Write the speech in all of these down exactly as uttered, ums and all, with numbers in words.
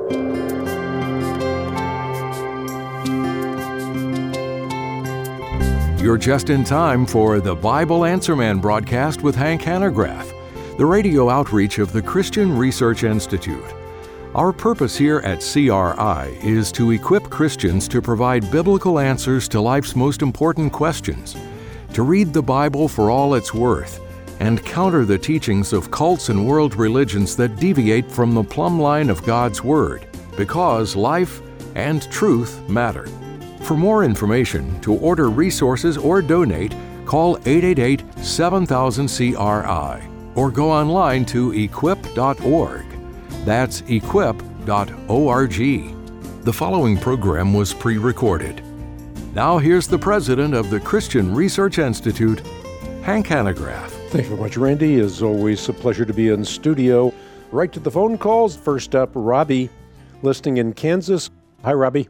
You're just in time for the Bible Answer Man broadcast with Hank Hanegraaff, the radio outreach of the Christian Research Institute. Our purpose here at C R I is to equip Christians to provide biblical answers to life's most important questions, to read the Bible for all it's worth, and counter the teachings of cults and world religions that deviate from the plumb line of God's Word, because life and truth matter. For more information, to order resources or donate, call eight eight eight, seven thousand, C R I or go online to equip dot org. That's equip dot org. The following program was pre-recorded. Now here's the president of the Christian Research Institute, Hank Hanegraaff. Thank you very much, Randy. It's always a pleasure to be in studio. Right to the phone calls. First up, Robbie, listening in Kansas. Hi, Robbie.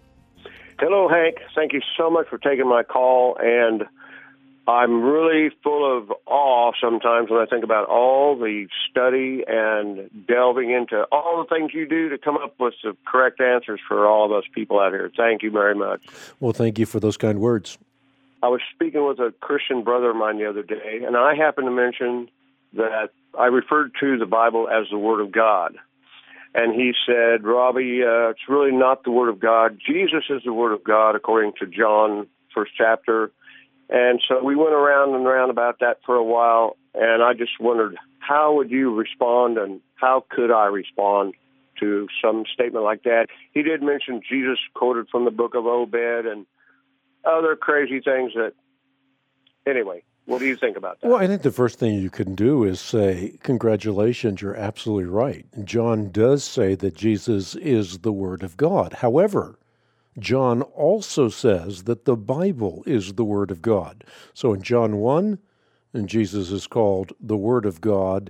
Hello, Hank. Thank you so much for taking my call, and I'm really full of awe sometimes when I think about all the study and delving into all the things you do to come up with the correct answers for all of us people out here. Thank you very much. Well, thank you for those kind words. I was speaking with a Christian brother of mine the other day, and I happened to mention that I referred to the Bible as the Word of God. And he said, Robbie, uh, it's really not the Word of God. Jesus is the Word of God, according to John, first chapter. And so we went around and around about that for a while, and I just wondered, how would you respond, and how could I respond to some statement like that? He did mention Jesus quoted from the book of Obed and other crazy things that, anyway. What do you think about that? Well, I think the first thing you can do is say, congratulations, you're absolutely right. John does say that Jesus is the Word of God. However, John also says that the Bible is the Word of God. So in John one, and Jesus is called the Word of God.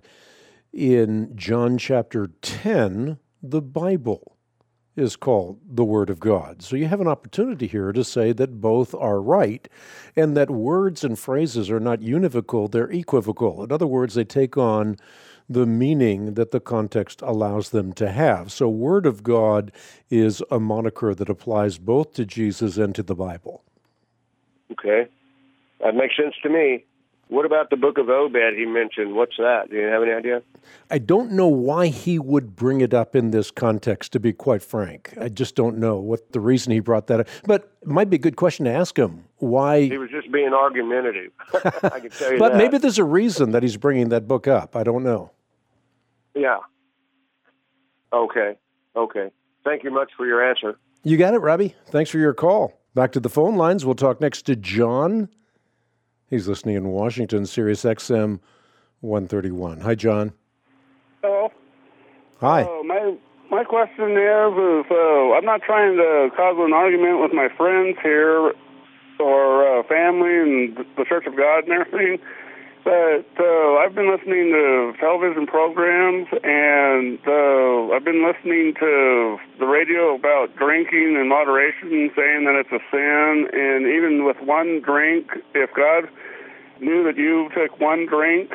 In John chapter ten, the Bible is called the Word of God. So you have an opportunity here to say that both are right, and that words and phrases are not univocal, they're equivocal. In other words, they take on the meaning that the context allows them to have. So Word of God is a moniker that applies both to Jesus and to the Bible. Okay. That makes sense to me. What about the book of Obed he mentioned? What's that? Do you have any idea? I don't know why he would bring it up in this context, to be quite frank. I just don't know what the reason he brought that up. But it might be a good question to ask him. Why? He was just being argumentative. I can tell you but that. Maybe there's a reason that he's bringing that book up. I don't know. Yeah. Okay. Okay. Thank you much for your answer. You got it, Robbie. Thanks for your call. Back to the phone lines. We'll talk next to John. He's listening in Washington, Sirius X M one thirty-one. Hi, John. Hello. Hi. Uh, my my question is, is uh, I'm not trying to cause an argument with my friends here or uh, family and the Church of God and everything, but uh, I've been listening to television programs, and uh, I've been listening to the radio about drinking in moderation, saying that it's a sin, and even with one drink, if God knew that you took one drink,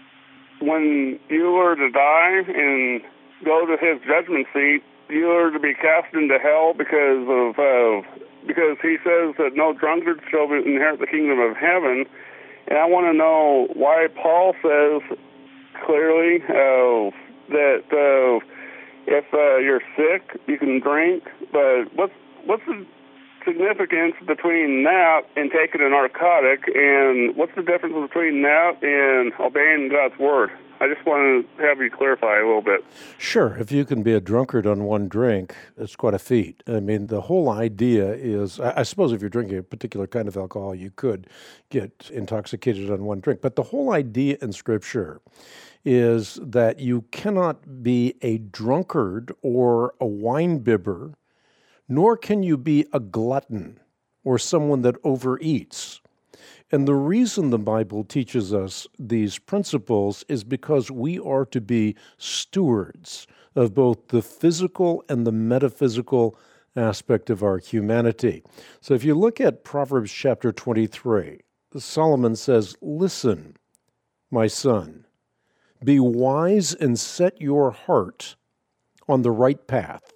when you were to die and go to his judgment seat, you are to be cast into hell because of uh, because he says that no drunkard shall inherit the kingdom of heaven. And I want to know why Paul says clearly uh, that uh, if uh, you're sick, you can drink, but what's what's the significance between that and taking a narcotic, and what's the difference between that and obeying God's word? I just want to have you clarify a little bit. Sure. If you can be a drunkard on one drink, it's quite a feat. I mean, the whole idea is, I suppose if you're drinking a particular kind of alcohol, you could get intoxicated on one drink. But the whole idea in Scripture is that you cannot be a drunkard or a wine bibber, nor can you be a glutton or someone that overeats. And the reason the Bible teaches us these principles is because we are to be stewards of both the physical and the metaphysical aspect of our humanity. So if you look at Proverbs chapter twenty-three, Solomon says, "Listen, my son, be wise and set your heart on the right path.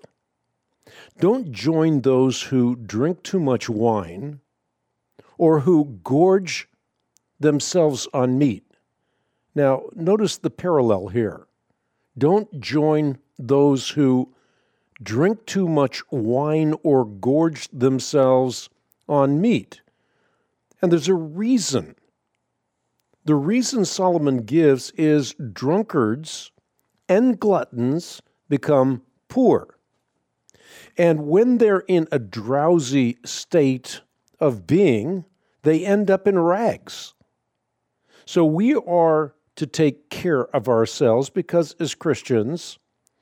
Don't join those who drink too much wine or who gorge themselves on meat. Now, notice the parallel here. Don't join those who drink too much wine or gorge themselves on meat. And there's a reason. The reason Solomon gives is drunkards and gluttons become poor. And when they're in a drowsy state of being, they end up in rags. So we are to take care of ourselves because as Christians,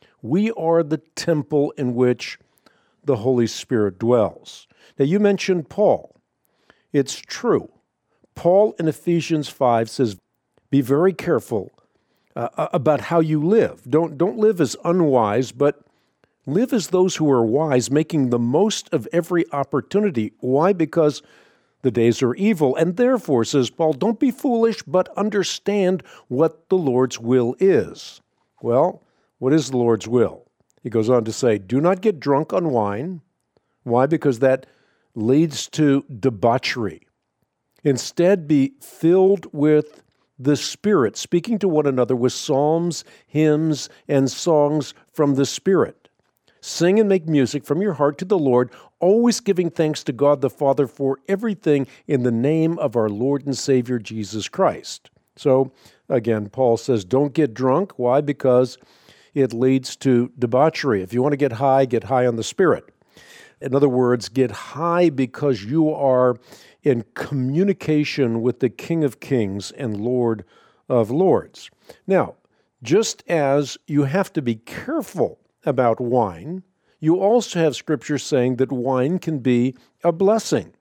we are the temple in which the Holy Spirit dwells. Now, you mentioned Paul. It's true. Paul in Ephesians five says, be very careful uh, about how you live. Don't, don't live as unwise, but live as those who are wise, making the most of every opportunity. Why? Because the days are evil. And therefore, says Paul, don't be foolish, but understand what the Lord's will is. Well, what is the Lord's will? He goes on to say, do not get drunk on wine. Why? Because that leads to debauchery. Instead, be filled with the Spirit, speaking to one another with psalms, hymns, and songs from the Spirit. Sing and make music from your heart to the Lord, always giving thanks to God the Father for everything in the name of our Lord and Savior Jesus Christ. So, again, Paul says, don't get drunk. Why? Because it leads to debauchery. If you want to get high, get high on the Spirit. In other words, get high because you are in communication with the King of Kings and Lord of Lords. Now, just as you have to be careful about wine, you also have Scripture saying that wine can be a blessing.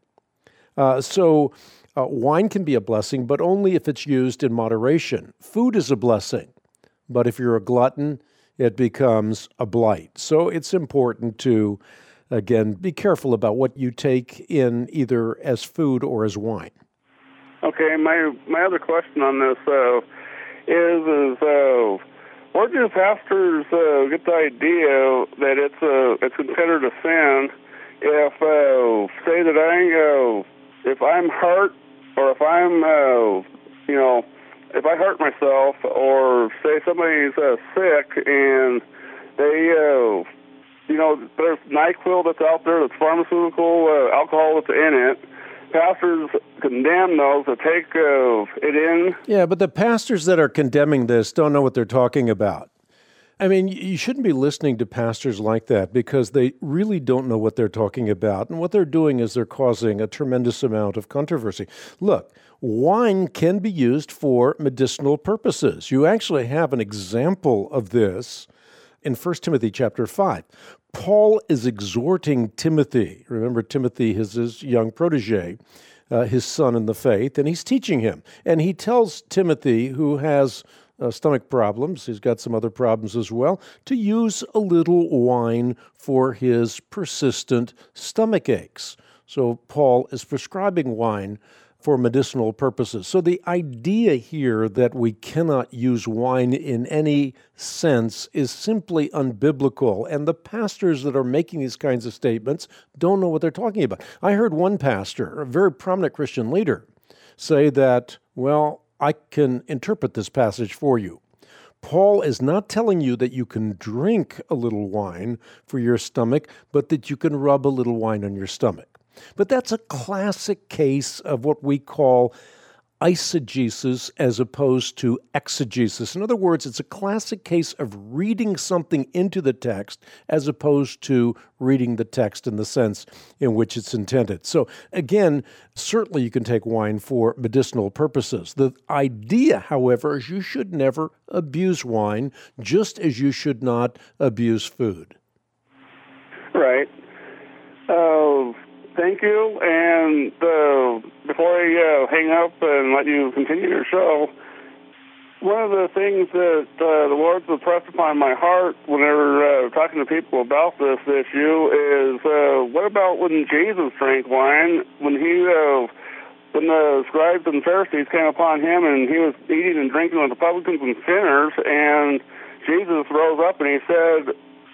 Uh, so uh, wine can be a blessing, but only if it's used in moderation. Food is a blessing, but if you're a glutton, it becomes a blight. So it's important to, again, be careful about what you take in either as food or as wine. Okay, my my other question on this uh, is, is uh, where do pastors uh, get the idea that it's uh, it's considered a sin if, uh, say that I, uh, if I'm hurt or if I'm, uh, you know, if I hurt myself or say somebody's uh, sick and they, uh, you know, there's NyQuil that's out there, that's pharmaceutical, uh, alcohol that's in it. Pastors condemn those that take uh, it in. Yeah, but the pastors that are condemning this don't know what they're talking about. I mean, you shouldn't be listening to pastors like that because they really don't know what they're talking about. And what they're doing is they're causing a tremendous amount of controversy. Look, wine can be used for medicinal purposes. You actually have an example of this in First Timothy chapter five. Paul is exhorting Timothy. Remember, Timothy is his young protege, uh, his son in the faith, and he's teaching him. And he tells Timothy, who has uh, stomach problems, he's got some other problems as well, to use a little wine for his persistent stomach aches. So Paul is prescribing wine for medicinal purposes. So the idea here that we cannot use wine in any sense is simply unbiblical, and the pastors that are making these kinds of statements don't know what they're talking about. I heard one pastor, a very prominent Christian leader, say that, well, I can interpret this passage for you. Paul is not telling you that you can drink a little wine for your stomach, but that you can rub a little wine on your stomach. But that's a classic case of what we call eisegesis as opposed to exegesis. In other words, it's a classic case of reading something into the text as opposed to reading the text in the sense in which it's intended. So again, certainly you can take wine for medicinal purposes. The idea, however, is you should never abuse wine, just as you should not abuse food. Right. Uh, thank you. And uh, before I uh, hang up and let you continue your show, one of the things that uh, the Lord's impressed upon my heart whenever uh, talking to people about this issue is, uh, what about when Jesus drank wine, when he, uh, when the scribes and Pharisees came upon him and he was eating and drinking with the publicans and sinners, and Jesus rose up and he said,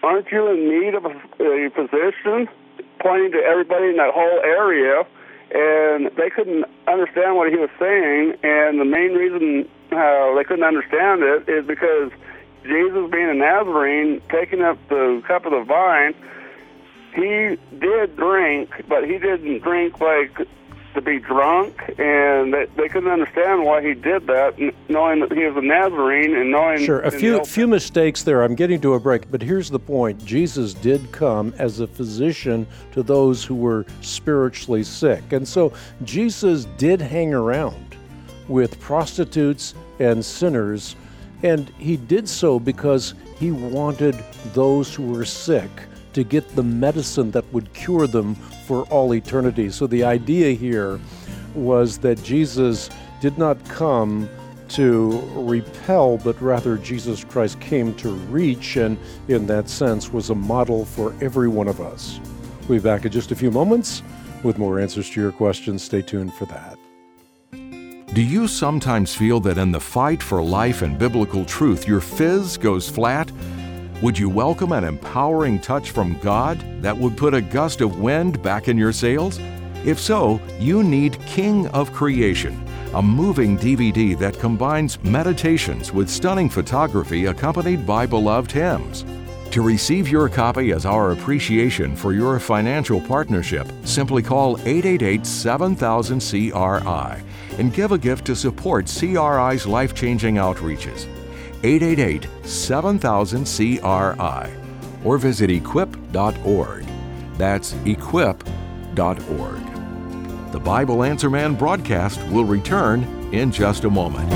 aren't you in need of a, a physician? Pointing to everybody in that whole area, and they couldn't understand what he was saying, and the main reason how they couldn't understand it is because Jesus, being a Nazarene, taking up the cup of the vine, he did drink, but he didn't drink like to be drunk, and they, they couldn't understand why he did that, knowing that he was a Nazarene and knowing... Sure, a few few mistakes there. I'm getting to a break, but here's the point. Jesus did come as a physician to those who were spiritually sick. And so Jesus did hang around with prostitutes and sinners, and he did so because he wanted those who were sick to get the medicine that would cure them for all eternity. So the idea here was that Jesus did not come to repel, but rather Jesus Christ came to reach, and in that sense was a model for every one of us. We'll be back in just a few moments with more answers to your questions. Stay tuned for that. Do you sometimes feel that in the fight for life and biblical truth, your fizz goes flat? Would you welcome an empowering touch from God that would put a gust of wind back in your sails? If so, you need King of Creation, a moving D V D that combines meditations with stunning photography accompanied by beloved hymns. To receive your copy as our appreciation for your financial partnership, simply call eight eight eight, seven thousand, C R I and give a gift to support C R I's life-changing outreaches. eight eight eight, seven thousand, C R I or visit equip dot org. That's equip dot org. The Bible Answer Man broadcast will return in just a moment.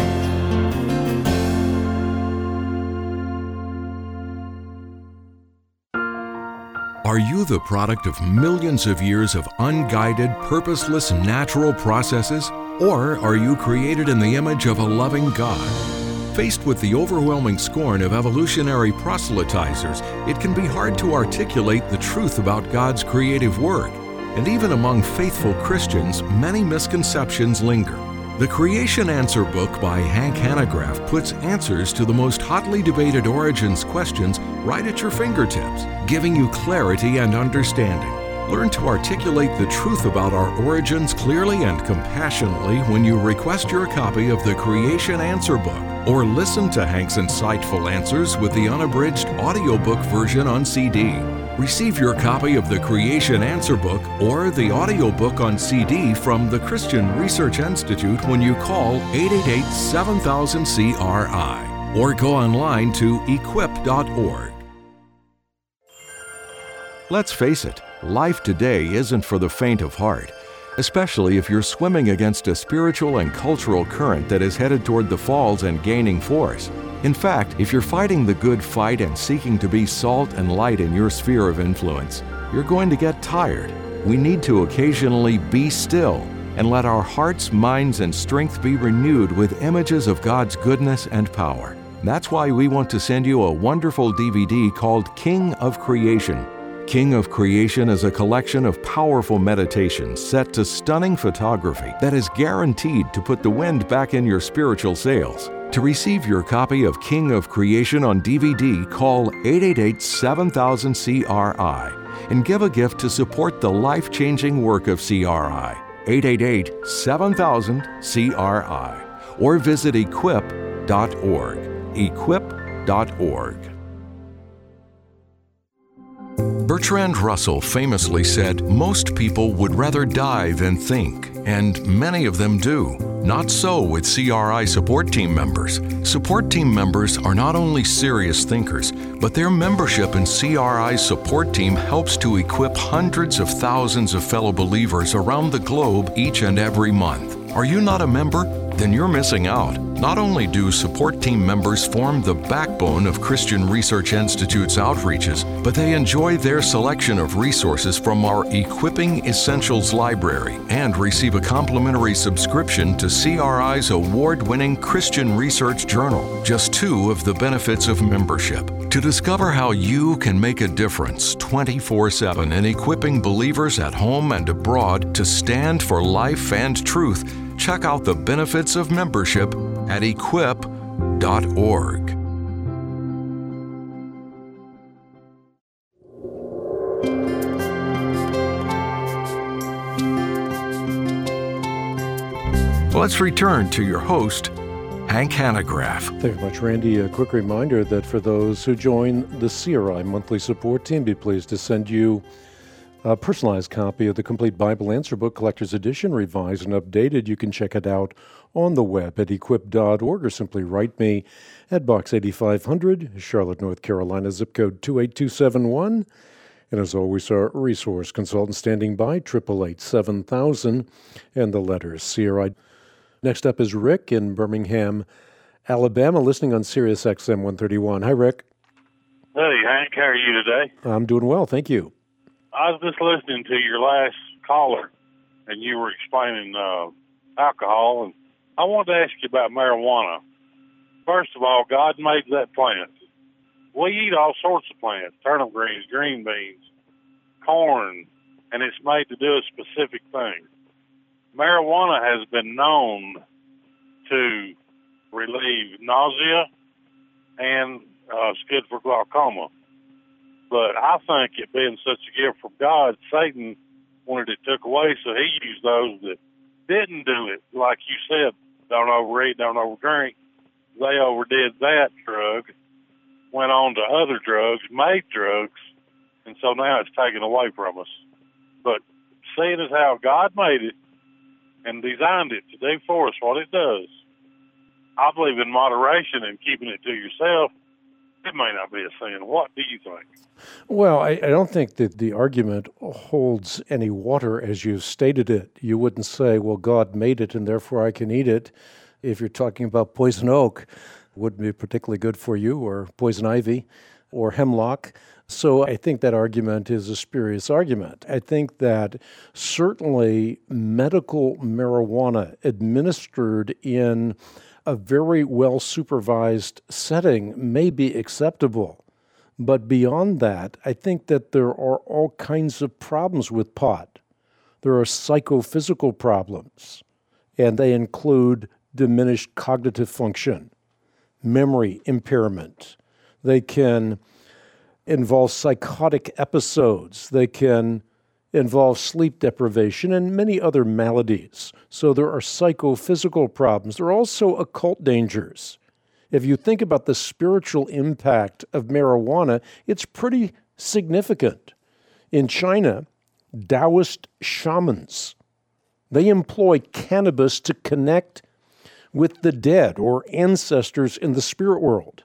Are you the product of millions of years of unguided, purposeless, natural processes? Or are you created in the image of a loving God? Faced with the overwhelming scorn of evolutionary proselytizers, it can be hard to articulate the truth about God's creative work. And even among faithful Christians, many misconceptions linger. The Creation Answer book by Hank Hanegraaff puts answers to the most hotly debated origins questions right at your fingertips, giving you clarity and understanding. Learn to articulate the truth about our origins clearly and compassionately when you request your copy of the Creation Answer book, or listen to Hank's insightful answers with the unabridged audiobook version on C D. Receive your copy of the Creation Answer book or the audiobook on C D from the Christian Research Institute when you call eight eight eight, seven thousand, C R I or go online to equip dot org. Let's face it, life today isn't for the faint of heart, especially if you're swimming against a spiritual and cultural current that is headed toward the falls and gaining force. In fact, if you're fighting the good fight and seeking to be salt and light in your sphere of influence, you're going to get tired. We need to occasionally be still and let our hearts, minds, and strength be renewed with images of God's goodness and power. That's why we want to send you a wonderful D V D called King of Creation. King of Creation is a collection of powerful meditations set to stunning photography that is guaranteed to put the wind back in your spiritual sails. To receive your copy of King of Creation on D V D, call eight eight eight, seven thousand, C R I and give a gift to support the life-changing work of C R I. eight eight eight, seven thousand, C R I or visit equip dot org. equip dot org. Bertrand Russell famously said, "Most people would rather die than think," and many of them do. Not so with C R I support team members. Support team members are not only serious thinkers, but their membership in C R I's support team helps to equip hundreds of thousands of fellow believers around the globe each and every month. Are you not a member? Then you're missing out. Not only do support team members form the backbone of Christian Research Institute's outreaches, but they enjoy their selection of resources from our Equipping Essentials library and receive a complimentary subscription to C R I's award-winning Christian Research Journal, just two of the benefits of membership. To discover how you can make a difference twenty-four seven in equipping believers at home and abroad to stand for life and truth, check out the benefits of membership at equip dot org. Let's return to your host, Hank Hanegraaff. Thank you very much, Randy. A quick reminder that for those who join the C R I monthly support team, be pleased to send you a personalized copy of the Complete Bible Answer Book Collector's Edition, revised and updated. You can check it out on the web at equip dot org or simply write me at Box eighty-five hundred, Charlotte, North Carolina, zip code two eight two seven one. And as always, our resource consultant standing by, eight eight eight, seven thousand, and the letters C R I. Next up is Rick in Birmingham, Alabama, listening on Sirius X M one thirty-one. Hi, Rick. Hey, Hank. How are you today? I'm doing well, thank you. I was just listening to your last caller, and you were explaining uh, alcohol, and I wanted to ask you about marijuana. First of all, God made that plant. We eat all sorts of plants, turnip greens, green beans, corn, and it's made to do a specific thing. Marijuana has been known to relieve nausea, and uh, it's good for glaucoma. But I think it being such a gift from God, Satan wanted it took away, so he used those that didn't do it. Like you said, don't overeat, don't overdrink. They overdid that drug, went on to other drugs, made drugs, and so now it's taken away from us. But seeing as how God made it and designed it to do for us what it does, I believe in moderation and keeping it to yourself. It may not be a sin. What do you think? Well, I, I don't think that the argument holds any water as you've stated it. You wouldn't say, well, God made it and therefore I can eat it. If you're talking about poison oak, it wouldn't be particularly good for you, or poison ivy, or hemlock. So I think that argument is a spurious argument. I think that certainly medical marijuana administered in a very well-supervised setting may be acceptable. But beyond that, I think that there are all kinds of problems with pot. There are psychophysical problems, and they include diminished cognitive function, memory impairment. They can involve psychotic episodes. They can involve sleep deprivation and many other maladies. So there are psychophysical problems. There are also occult dangers. If you think about the spiritual impact of marijuana, it's pretty significant. In China, Taoist shamans, they employ cannabis to connect with the dead or ancestors in the spirit world.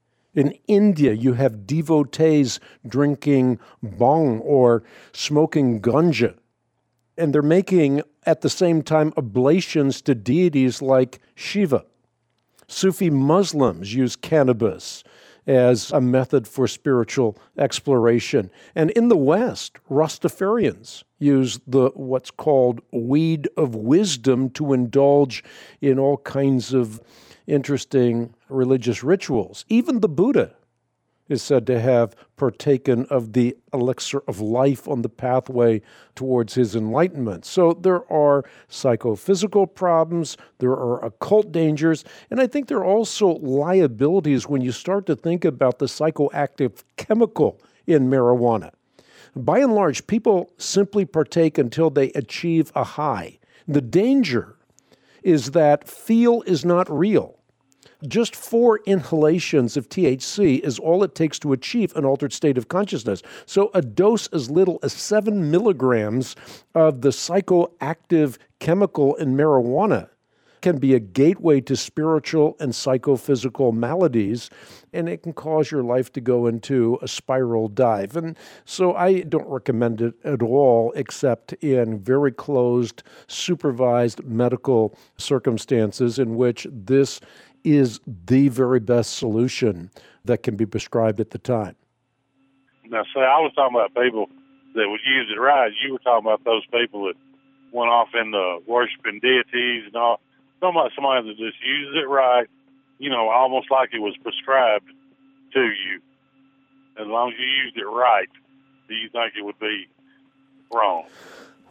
In India, you have devotees drinking bhang or smoking ganja, and they're making, at the same time, oblations to deities like Shiva. Sufi Muslims use cannabis as a method for spiritual exploration. And in the West, Rastafarians use the what's called weed of wisdom to indulge in all kinds of interesting religious rituals. Even the Buddha is said to have partaken of the elixir of life on the pathway towards his enlightenment. So there are psychophysical problems, there are occult dangers, and I think there are also liabilities when you start to think about the psychoactive chemical in marijuana. By and large, people simply partake until they achieve a high. The danger is that feel is not real. Just four inhalations of T H C is all it takes to achieve an altered state of consciousness. So a dose as little as seven milligrams of the psychoactive chemical in marijuana can be a gateway to spiritual and psychophysical maladies, and it can cause your life to go into a spiral dive. And so I don't recommend it at all, except in very closed, supervised medical circumstances in which this is the very best solution that can be prescribed at the time. Now, say, I was talking about people that would use it right. You were talking about those people that went off into worshiping deities and all. Talking about somebody that just uses it right, you know, almost like it was prescribed to you. As long as you used it right, do you think it would be wrong?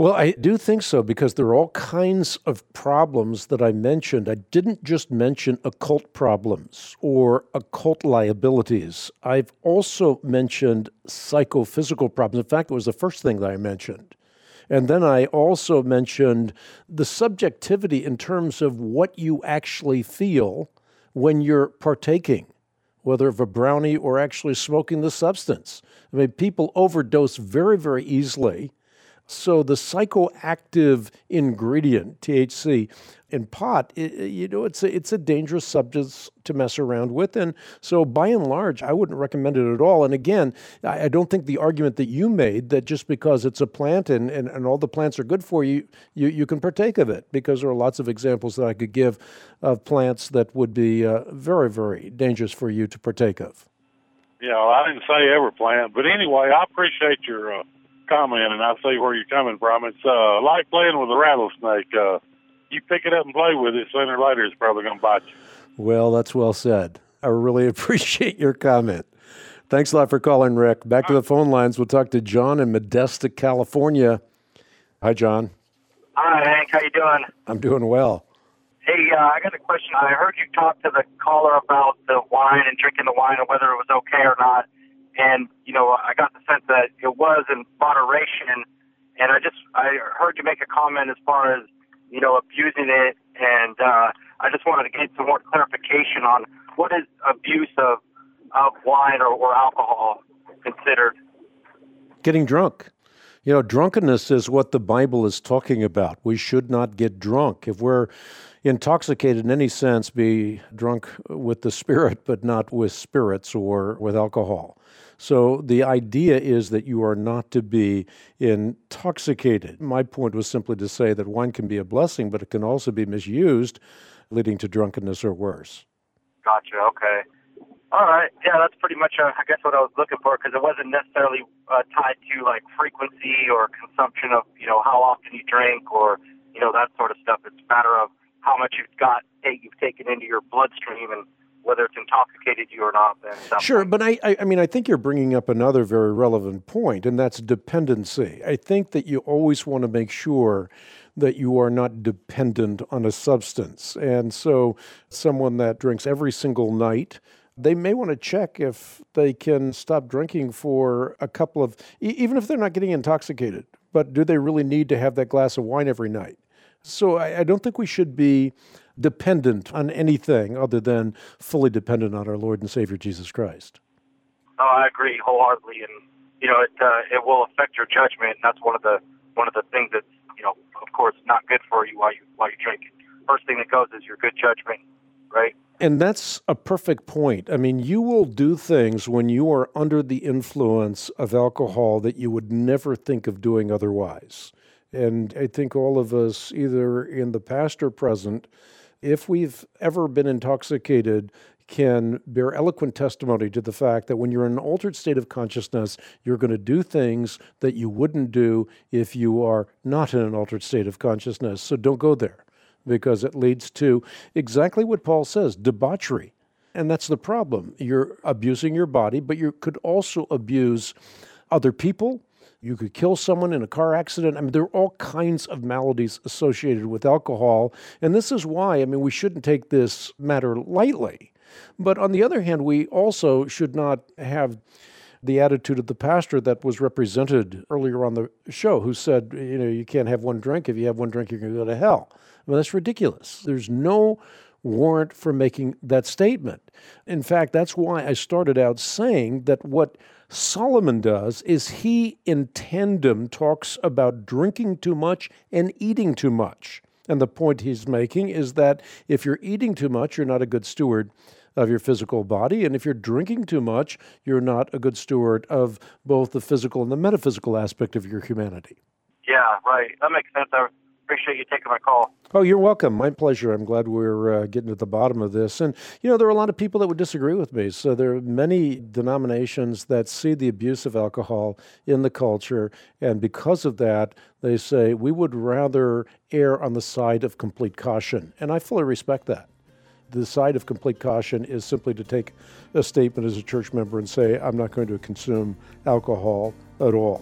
Well, I do think so, because there are all kinds of problems that I mentioned. I didn't just mention occult problems or occult liabilities. I've also mentioned psychophysical problems. In fact, it was the first thing that I mentioned. And then I also mentioned the subjectivity in terms of what you actually feel when you're partaking, whether of a brownie or actually smoking the substance. I mean, people overdose very, very easily. So the psychoactive ingredient, T H C, in pot, it, you know, it's a, it's a dangerous substance to mess around with. And so by and large, I wouldn't recommend it at all. And again, I, I don't think the argument that you made that just because it's a plant and, and, and all the plants are good for you, you, you can partake of it, because there are lots of examples that I could give of plants that would be uh, very, very dangerous for you to partake of. Yeah, well, I didn't say every plant, but anyway, I appreciate your uh, comment, and I see where you're coming from. It's uh, like playing with a rattlesnake. Uh, you pick it up and play with it, sooner or later it's probably going to bite you. Well, that's well said. I really appreciate your comment. Thanks a lot for calling, Rick. Back to the phone lines. We'll talk to John in Modesto, California. Hi, John. Hi, Hank. How you doing? I'm doing well. Hey, uh, I got a question. I heard you talk to the caller about the wine and drinking the wine and whether it was okay or not. And, you know, I got the sense that it was in moderation. And I just, I heard you make a comment as far as, you know, abusing it. And uh, I just wanted to get some more clarification on what is abuse of, of wine or, or alcohol considered? Getting drunk. You know, drunkenness is what the Bible is talking about. We should not get drunk. If we're intoxicated in any sense, be drunk with the Spirit, but not with spirits or with alcohol. So the idea is that you are not to be intoxicated. My point was simply to say that wine can be a blessing, but it can also be misused, leading to drunkenness or worse. Gotcha, okay. All right, yeah, that's pretty much, uh, I guess, what I was looking for, because it wasn't necessarily uh, tied to, like, frequency or consumption of, you know, how often you drink or, you know, that sort of stuff. It's a matter of how much you've got, you've taken into your bloodstream and whether it's intoxicated you or not. Then sure, but I, I mean, I think you're bringing up another very relevant point, and that's dependency. I think that you always want to make sure that you are not dependent on a substance. And so someone that drinks every single night, they may want to check if they can stop drinking for a couple of, even if they're not getting intoxicated, but do they really need to have that glass of wine every night? So I, I don't think we should be dependent on anything other than fully dependent on our Lord and Savior Jesus Christ. Oh, I agree wholeheartedly, and you know it uh, it will affect your judgment, and that's one of the one of the things that's, you know, of course, not good for you while you while you drink. First thing that goes is your good judgment, right? And that's a perfect point. I mean, you will do things when you are under the influence of alcohol that you would never think of doing otherwise. And I think all of us, either in the past or present, if we've ever been intoxicated, can bear eloquent testimony to the fact that when you're in an altered state of consciousness, you're going to do things that you wouldn't do if you are not in an altered state of consciousness. So don't go there, because it leads to exactly what Paul says, debauchery. And that's the problem. You're abusing your body, but you could also abuse other people. You could kill someone in a car accident. I mean, there are all kinds of maladies associated with alcohol. And this is why, I mean, we shouldn't take this matter lightly. But on the other hand, we also should not have the attitude of the pastor that was represented earlier on the show, who said, you know, you can't have one drink. If you have one drink, you're going to go to hell. I mean, that's ridiculous. There's no warrant for making that statement. In fact, that's why I started out saying that what Solomon does is he in tandem talks about drinking too much and eating too much. And the point he's making is that if you're eating too much, you're not a good steward of your physical body. And if you're drinking too much, you're not a good steward of both the physical and the metaphysical aspect of your humanity. Yeah, right. That makes sense. I appreciate you taking my call. Oh, you're welcome. My pleasure. I'm glad we're uh, getting to the bottom of this. And, you know, there are a lot of people that would disagree with me. So there are many denominations that see the abuse of alcohol in the culture. And because of that, they say we would rather err on the side of complete caution. And I fully respect that. The side of complete caution is simply to take a statement as a church member and say, I'm not going to consume alcohol at all.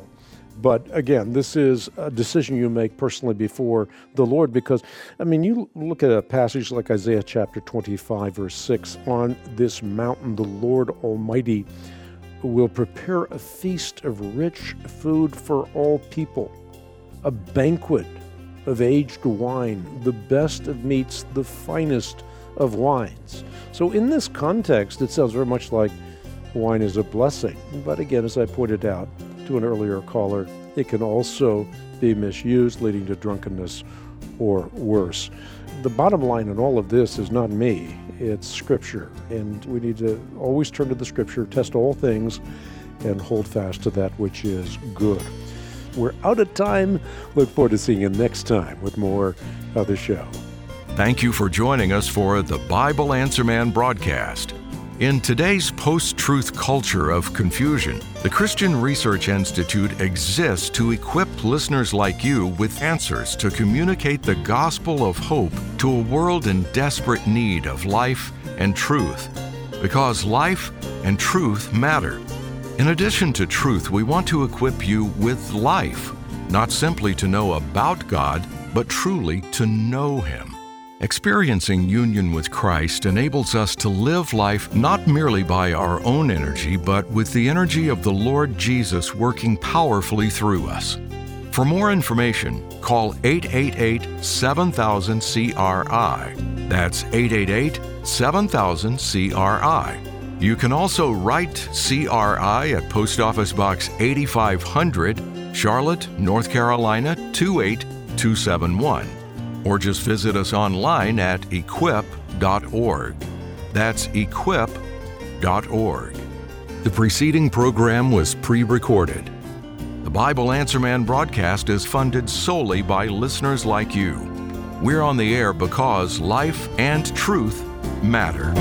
But again, this is a decision you make personally before the Lord, because, I mean, you look at a passage like Isaiah chapter twenty-five, verse six, on this mountain, the Lord Almighty will prepare a feast of rich food for all people, a banquet of aged wine, the best of meats, the finest of wines. So in this context, it sounds very much like wine is a blessing. But again, as I pointed out to an earlier caller, it can also be misused, leading to drunkenness or worse. The bottom line in all of this is not me, it's Scripture. And we need to always turn to the Scripture, test all things, and hold fast to that which is good. We're out of time. Look forward to seeing you next time with more of the show. Thank you for joining us for the Bible Answer Man broadcast. In today's post-truth culture of confusion, the Christian Research Institute exists to equip listeners like you with answers to communicate the gospel of hope to a world in desperate need of life and truth. Because life and truth matter. In addition to truth, we want to equip you with life, not simply to know about God, but truly to know Him. Experiencing union with Christ enables us to live life not merely by our own energy, but with the energy of the Lord Jesus working powerfully through us. For more information, call eight eight eight, seven thousand, C R I. That's eight eight eight, seven thousand, C R I. You can also write C R I at Post Office Box eighty-five hundred, Charlotte, North Carolina two eight two seven one. Or just visit us online at equip dot org. That's equip dot org. The preceding program was pre-recorded. The Bible Answer Man broadcast is funded solely by listeners like you. We're on the air because life and truth matter.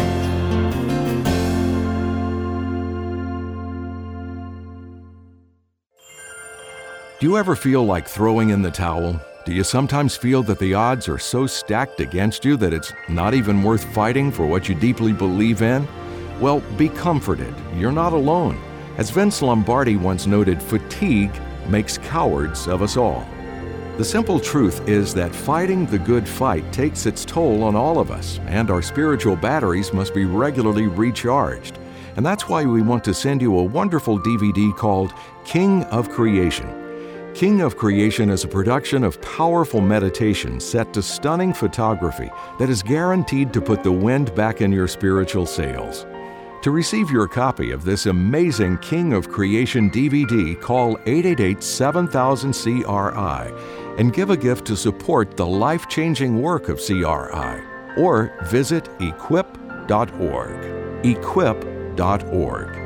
Do you ever feel like throwing in the towel? Do you sometimes feel that the odds are so stacked against you that it's not even worth fighting for what you deeply believe in? Well, be comforted. You're not alone. As Vince Lombardi once noted, fatigue makes cowards of us all. The simple truth is that fighting the good fight takes its toll on all of us, and our spiritual batteries must be regularly recharged. And that's why we want to send you a wonderful D V D called King of Creation. King of Creation is a production of powerful meditation set to stunning photography that is guaranteed to put the wind back in your spiritual sails. To receive your copy of this amazing King of Creation D V D, call eight eight eight, seven thousand, C R I and give a gift to support the life-changing work of C R I. Or visit equip dot org. equip dot org.